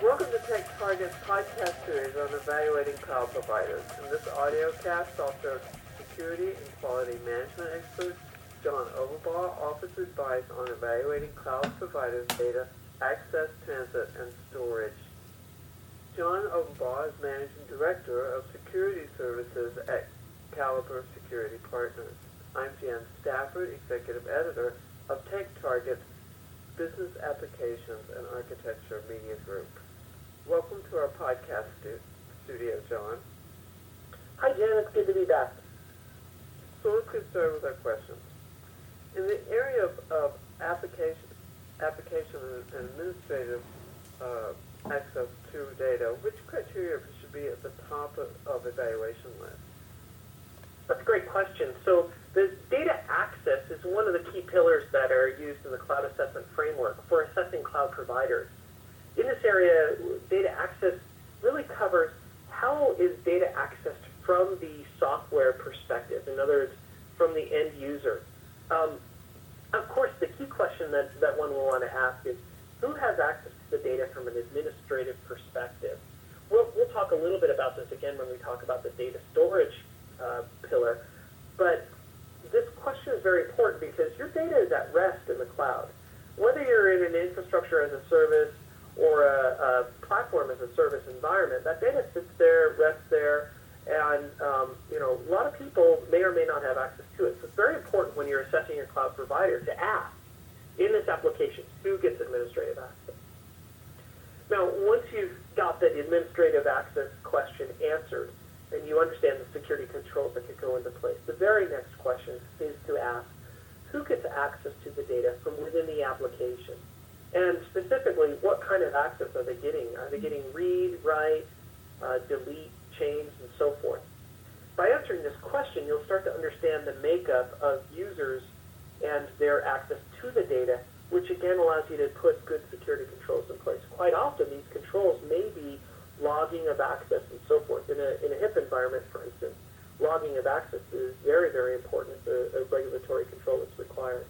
Welcome to Tech Target's podcast series on evaluating cloud providers. In this audio cast, also security and quality management expert John Overbaugh offers advice on evaluating cloud providers' data, access, transit, and storage. John Overbaugh is Managing Director of Security Services at Caliber Security Partners. I'm Jan Stafford, Executive Editor of Tech Target's Business Applications and Architecture Media Group. Welcome to our podcast studio, John. Hi, Jan. It's good to be back. So let's get started with our questions. In the area of application and administrative access to data, which criteria should be at the top of evaluation list? That's a great question. So the data access is one of the key pillars that are used in the cloud assessment framework for assessing cloud providers. In this area, data access really covers how is data accessed from the software perspective, in other words, from the end user. Of course, the key question that one will want to ask is, who has access to the data from an administrative perspective? We'll talk a little bit about this again when we talk about the data storage pillar, but this question is very important because your data is at rest in the cloud. Whether you're in an infrastructure as a service or a platform as a service environment, that data sits there, rests there, and a lot of people may or may not have access to it. So it's very important when you're assessing your cloud provider to ask, in this application, who gets administrative access? Now, once you've got the administrative access question answered, and you understand the security controls that could go into place, the very next question is to ask, who gets access to the data from within the application? And specifically, what kind of access are they getting? Are they getting read, write, delete, change, and so forth? By answering this question, you'll start to understand the makeup of users and their access to the data, which again allows you to put good security controls in place. Quite often, these controls may be logging of access and so forth. In a HIP environment, for instance, logging of access is very, very important. It's a regulatory control that's required.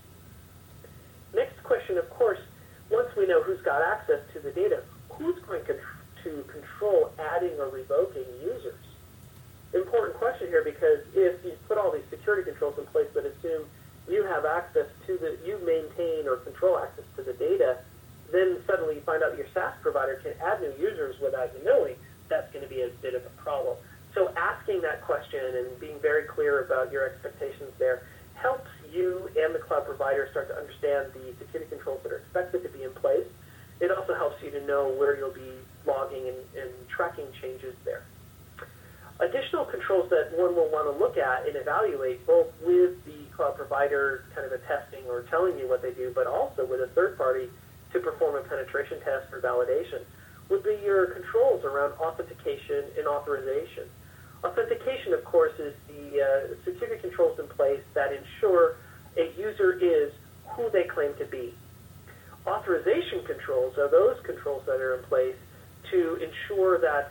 Next question, of course, once we know who's got access to the data, who's going to control adding or revoking users? Important question here, because if you put all these security controls in place that assume you have access to you maintain or control access to the data, then suddenly you find out your SaaS provider can add new users without you knowing, that's going to be a bit of a problem. So asking that question and being very clear about your expectations there helps you and the cloud provider start to understand the security controls that are expected to be in place. It also helps you to know where you'll be logging and tracking changes there. Additional controls that one will want to look at and evaluate, both with the cloud provider kind of attesting or telling you what they do, but also with a third party to perform a penetration test or validation, would be your controls around authentication and authorization. Authentication, of course, is the security controls in place that ensure a user is who they claim to be. Authorization controls are those controls that are in place to ensure that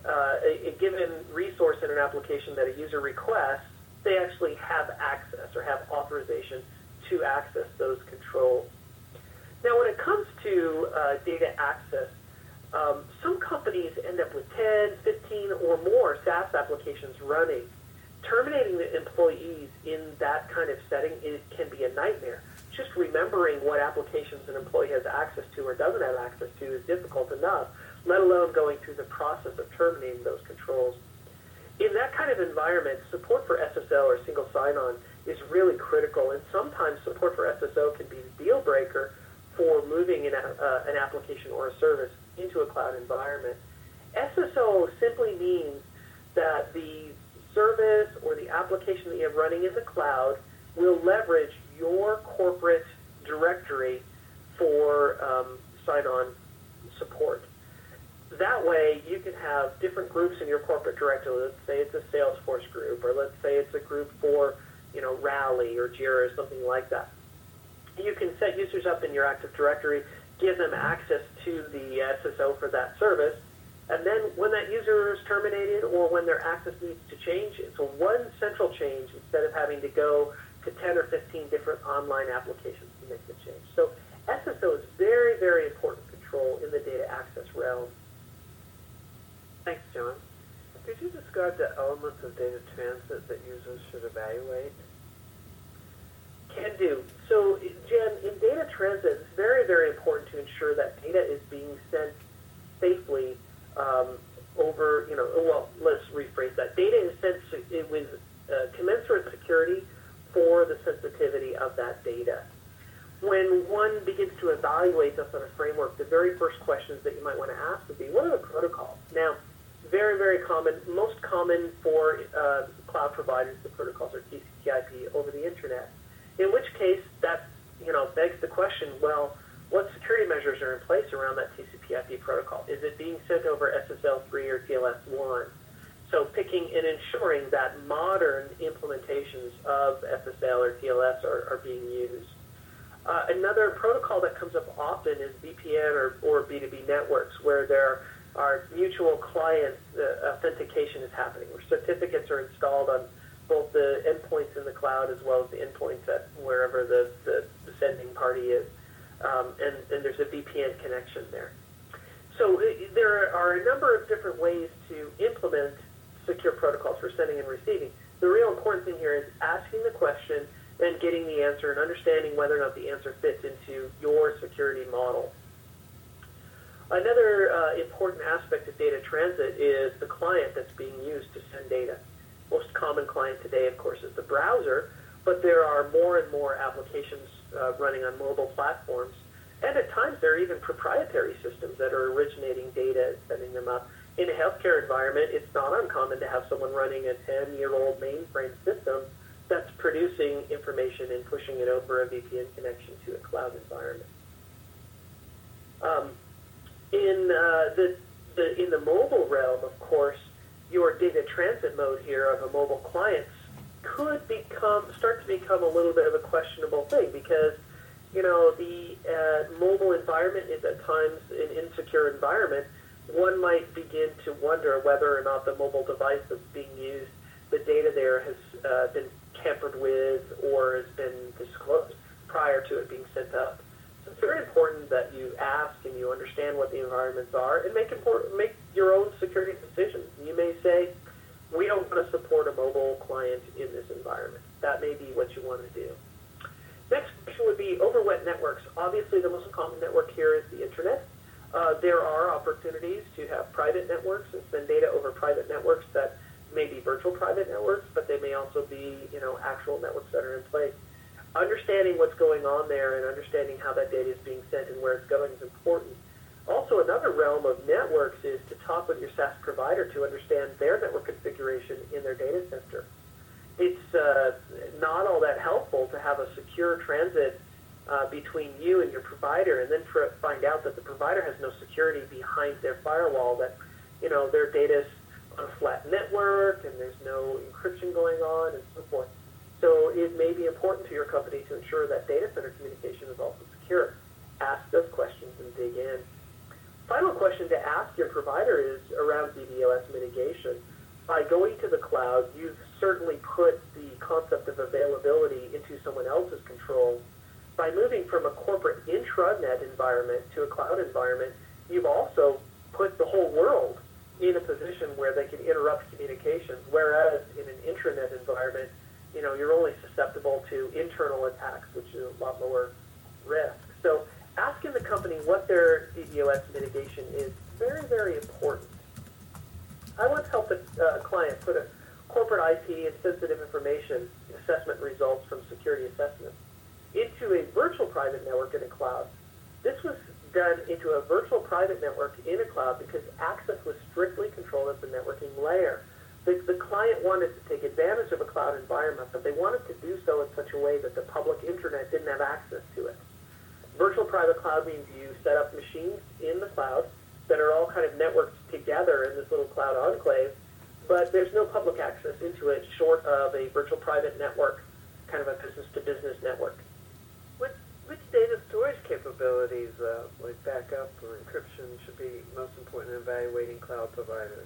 a given resource in an application that a user requests, they actually have access or have authorization to access those controls. Now, when it comes to data access, some companies end up with 10, 15, or more SaaS applications running. Terminating the employees in that kind of setting can be a nightmare. Just remembering what applications an employee has access to or doesn't have access to is difficult enough, let alone going through the process of terminating those controls. In that kind of environment, support for SSO or single sign-on is really critical, and sometimes support for SSO can be the deal breaker for moving an application or a service into a cloud environment. SSO simply means that the service or the application that you have running in the cloud will leverage your corporate directory for sign-on support. That way, you can have different groups in your corporate directory. Let's say it's a Salesforce group, or let's say it's a group for, Rally or Jira or something like that. You can set users up in your Active Directory, give them access to the SSO for that service, and then when that user is terminated or when their access needs to change, it's a one central change instead of having to go to 10 or 15 different online applications to make the change. So SSO is very, very important control in the data access realm. describe the elements of data transit that users should evaluate? Can do. So, Jen, in data transit, it's very, very important to ensure that data is being sent safely over, well, let's rephrase that. Data is sent with commensurate security for the sensitivity of that data. When one begins to evaluate this on a framework, the very first questions that you might want to ask would be, what are the protocols? Now, very, very common, most common for cloud providers, the protocols are TCP/IP over the internet. In which case, that begs the question, well, what security measures are in place around that TCP/IP protocol? Is it being sent over SSL3 or TLS1? So picking and ensuring that modern implementations of SSL or TLS are being used. Another protocol that comes up often is VPN or B2B networks, where there are mutual client authentication is happening, where certificates are installed on both the endpoints in the cloud as well as the endpoints at wherever the sending party is. And there's a VPN connection there. So there are a number of different ways to implement secure protocols for sending and receiving. The real important thing here is asking the question and getting the answer and understanding whether or not the answer fits into your security model. Another important aspect of data transit is the client that's being used to send data. Most common client today, of course, is the browser, but there are more and more applications running on mobile platforms. And at times, there are even proprietary systems that are originating data and sending them up. In a healthcare environment, it's not uncommon to have someone running a 10-year-old mainframe system that's producing information and pushing it over a VPN connection to a cloud environment. In the mobile realm, of course, your data transit mode here of a mobile client could start to become a little bit of a questionable thing, because the mobile environment is at times an insecure environment. One might begin to wonder whether or not the mobile device that's being used, the data there has been tampered with or has been disclosed prior to it being sent up. So it's very important that you ask and you understand what the environments are and make your own security decisions. You may say, we don't want to support a mobile client in this environment. That may be what you want to do. Next question would be over wet networks. Obviously, the most common network here is the internet. There are opportunities to have private networks and send data over private networks that may be virtual private networks, but they may also be, actual networks that are in place. Understanding what's going on there and understanding how that data is being sent and where it's going is important. Also, another realm of networks is to talk with your SaaS provider to understand their network configuration in their data center. It's not all that helpful to have a secure transit between you and your provider, and then find out that the provider has no security behind their firewall, that their data's on a flat network and there's no encryption going on and so forth. So it may be important to your company to ensure that data center communication is also secure. Ask those questions and dig in. Final question to ask your provider is around DDoS mitigation. By going to the cloud, you've certainly put the concept of availability into someone else's control. By moving from a corporate intranet environment to a cloud environment, you've also put the whole world in a position where they can interrupt communications, whereas in an intranet environment, you're only susceptible to internal attacks, which is a lot lower risk. So asking the company what their DDoS mitigation is very, very important. I once helped a client put a corporate IP and sensitive information assessment results from security assessments into a virtual private network in a cloud. This was done into a virtual private network in a cloud because access was strictly controlled at the networking layer. The client wanted to take advantage of a cloud environment, but they wanted to do so in such a way that the public internet didn't have access to it. Virtual private cloud means you set up machines in the cloud that are all kind of networked together in this little cloud enclave, but there's no public access into it short of a virtual private network, kind of a business-to-business network. Which data storage capabilities, like backup or encryption, should be most important in evaluating cloud providers?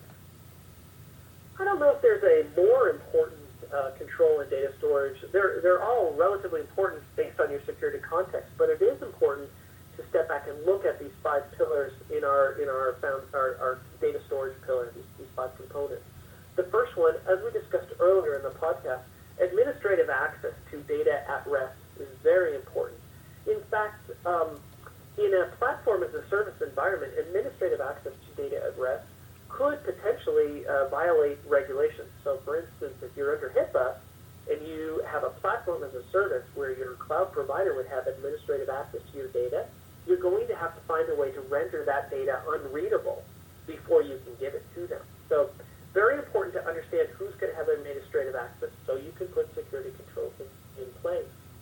I don't know if there's a more important control in data storage. They're all relatively important based on your security context, but it is important to step back and look at these 5 pillars in our data storage pillar, these 5 components. The first one, as we discussed earlier in the podcast, administrative access to data at rest is very important. In fact, in a platform as a service environment, administrative access to data at rest could potentially violate regulations. So, for instance, if you're under HIPAA and you have a platform as a service where your cloud provider would have administrative access to your data, you're going to have to find a way to render that data unreadable before you can give it to them. So, very important to understand who's going to have administrative access so you can put security controls in place.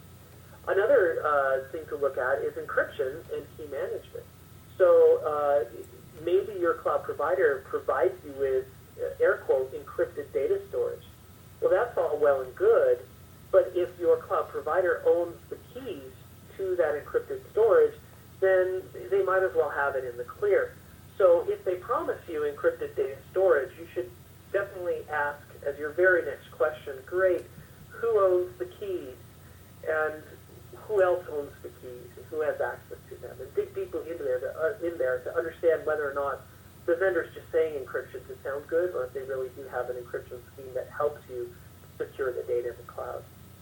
Another thing to look at is encryption and key management. So maybe your cloud provider provides you with, air quote, encrypted data storage. Well, that's all well and good, but if your cloud provider owns the keys to that encrypted storage, then they might as well have it in the clear. So if they promise you encrypted data storage, you should definitely ask as your very next question, great, who owns the keys and who else owns the keys and who has access to them? And dig deeply in there to understand whether or not the vendor's just saying encryption to sound good or if they really do have an encryption scheme that helps you secure the data in the cloud.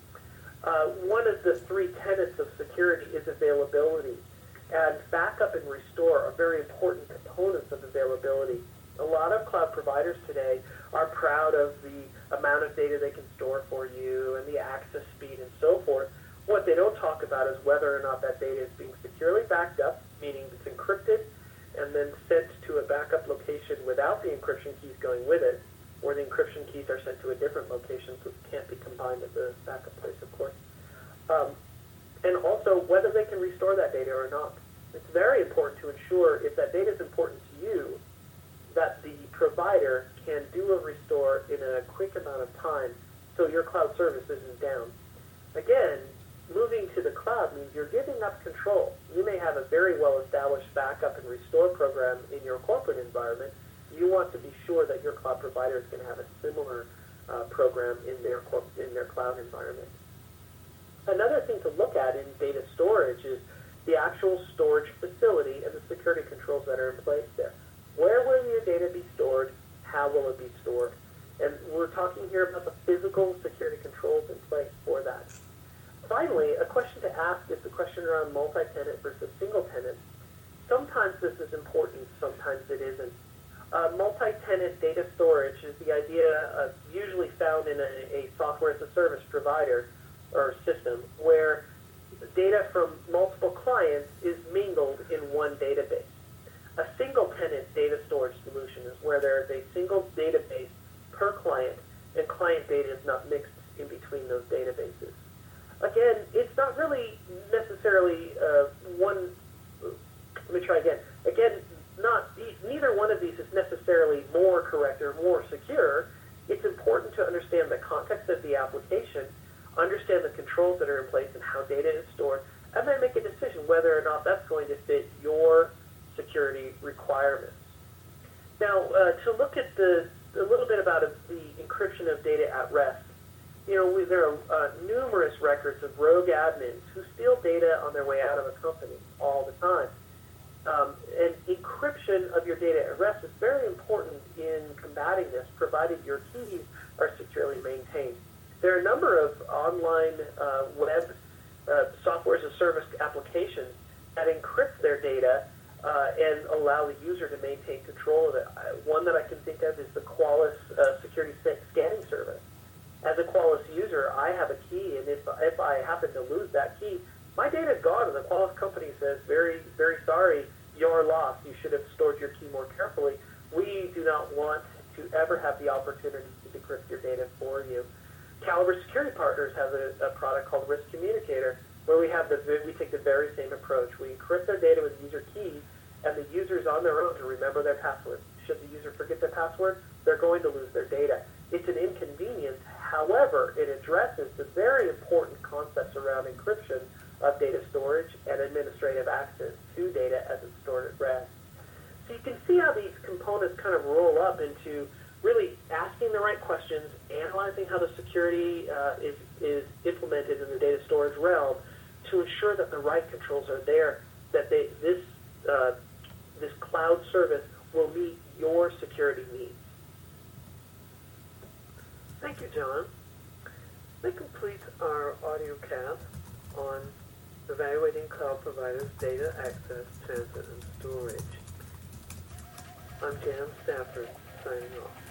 One of the three tenets of security is availability. And backup and restore are very important components of availability. A lot of cloud providers today are proud of the amount of data they can store for you and the access speed and so forth. What they don't talk about is whether or not that data is being securely backed up, meaning it's encrypted and then sent to a backup location without the encryption keys going with it, or the encryption keys are sent to a different location so it can't be combined at the backup place, of course. And also whether they can restore that data or not. It's very important to ensure if that data is important to you, that the provider can do a restore in a quick amount of time so your cloud service isn't down. Again, moving to the cloud means you're giving up control. You may have a very well-established backup and restore program in your corporate environment. You want to be sure that your cloud provider is going to have a similar program in their cloud environment. Another thing to look at in data storage is the actual storage facility and the security controls that are in place there. Where will your data be stored? How will it be stored? And we're talking here about the physical security controls in place for that. Finally, a question to ask is the question around multi-tenant versus single-tenant. Sometimes this is important, sometimes it isn't. Multi-tenant data storage is the idea usually found in a software-as-a-service provider or system where data from multiple clients is mingled in one database. A single-tenant data storage solution is where there is a single database per client, and client data is not mixed in between those databases. Again, it's not really necessarily let me try again. Again, neither one of these is necessarily more correct or more secure. It's important to understand the context of the application, understand the controls that are in place and how data is stored, and then make a decision whether or not that's going to fit your security requirements. Now, to look at a little bit about the encryption of data at rest, there are numerous records of rogue admins who steal data on their way out of a company all the time. And encryption of your data at rest is very important in combating this, provided your keys are securely maintained. There are a number of online web software-as-a-service applications that encrypt their data and allow the user to maintain control of it. One that I can think of is the Qualys security scanning service. As a Qualys user, I have a key, and if I happen to lose that key, my data is gone, and the Qualys company says, very, very sorry, you're lost. You should have stored your key more carefully. We do not want to ever have the opportunity to decrypt your data for you. Caliber Security Partners has a product called Risk Communicator, where we take the very same approach. We encrypt their data with user keys, and the user is on their own to remember their password. Should the user forget their password, they're going to lose their data. It's an inconvenience. However, it addresses the very important concepts around encryption of data storage and administrative access to data as it's stored at rest. So you can see how these components kind of roll up into really asking the right questions, analyzing how the security is implemented in the data storage realm to ensure that the right controls are there, that this cloud service will meet your security needs. Thank you, John. That completes our audio cast on evaluating cloud providers' data access, transit, and storage. I'm Jan Stafford, signing off.